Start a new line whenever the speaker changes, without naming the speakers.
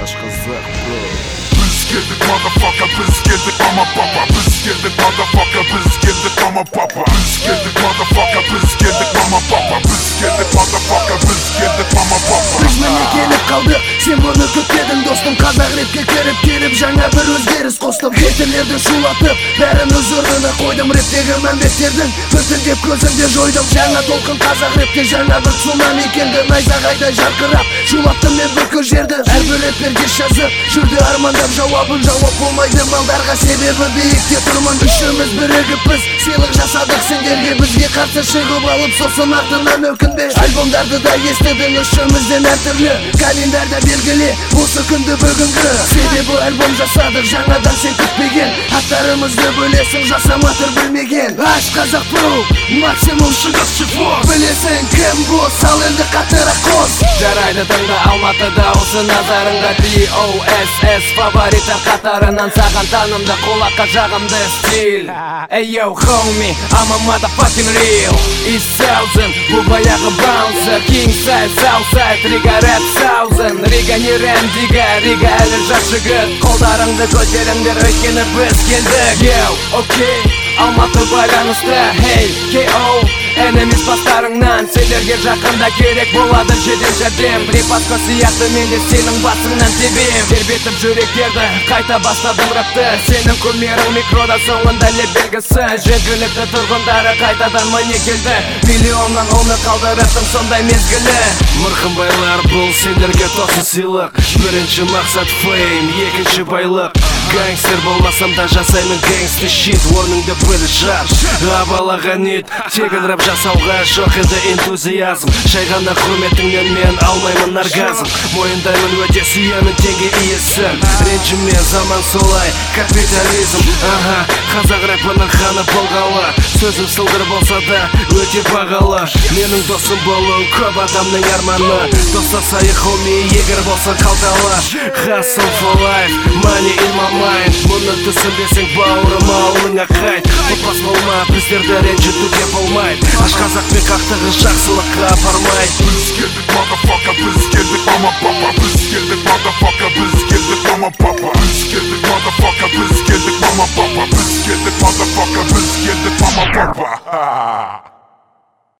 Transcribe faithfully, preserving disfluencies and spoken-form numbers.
Аш қызық bro.
Biz geldik motherfucker, biz geldik mama papa. Biz geldik motherfucker, biz geldik mama papa. Biz geldik motherfucker, biz geldik mama papa. Biz geldik motherfucker, biz geldik mama papa.
Biz mene kelip kaldık, sen bunu kütmedin dostum. Kazak rapke kerip kelip жаңа bir özgeriz kostum. Ketirlerdi şulatıp, bärin öz ornuna koydum. Raptegi manbetlerden birtindep gözümde joydum. Жаңа толқын kazak rapte жаңа bir tsunami keldi. Найзағайдай жарқырап, шулаттым мен бүкіл жерді. Әрбір рэпер кеш жазып, жүрді армандап. Жауабын жауап болмайды малдарға, себебі биікте тұрмын. Үшіміз бірігіп біз сыйлық жасадық сендерге. Бізге қарсы шығып алып сосын артынан өкінбе. Альбомдарды да естідің үшімізден әртүрлі. Календарда белгіле осы күнді бүгінгі. Себебі альбом жасадық жаңадан сен күтпеген. Аттарымызды бөлесің жасаматыр білмеген. Аш қазақ про, максимум шығыс шифос. Білесің кім бұл, сал енді қатырақ қос.
Жарайды тыңда Алматыда осы назарыңға ди о эс эс фавориттер қатарынан саған танымды құлаққа жағымды стиль. Эй йоу homie, I'm a motherfucking real East Thousand, бұл баяғы bouncer King Size, Southside, Рига Red Thousand Рига не рендига, Рига әлі жас жігіт Қолдарыңды көтеріңдер өйткені біз келдік. Йоу, окей, Алматы байланысты, hey, кей оу Энемис бастарыңнан сендерге жақында керек болады жедел жәрдем. Припаска сияқты мен де сенің басыңнан тебем. Тербетіп жүректерді қайта бастадым рэпті. Сенің кумирің микрода соңында не белгісі. Жергілікті тұрғындары қайтадан міне келді. Миллионнан оны қалды рэптің сондай мезгілі.
Мырқын байлар бұл сендерге тосын сыйлық. Бірінші мақсат фейм, екінші байлық. Гангстер болмасам да жасаймын гангстер shit. Орныңды бір жар, абалаған ет. Тегін рэп жасауға жоқ еді энтузиазм. Шай ғана құрметіңнен мен алмаймын оргазм. Мойындаймын өте сүйемін теңге иесін. Ренжіме заман солай, капитализм. Аха, қазақ рэпінің ханы болғалы. Сөзім сылдыр болса да өте бағалы. Менің досым болу көп адамның арманы. Достасайы homie, егер болса қалталы. Hustle for life, money in my mind. Мұны түсінбесең бауырым ауылыңа қайт. Топас болма, біздерді ренжітуге болмайды. Аш қазақпен қақтығыс жақсылыққа апармайды.
Biz geldik motherfucker, biz geldik mama papa. Biz geldik motherfucker, biz geldik mama papa. Biz geldik motherfucker, biz geldik mama papa. Biz geldik motherfucker, biz geldik mama papa.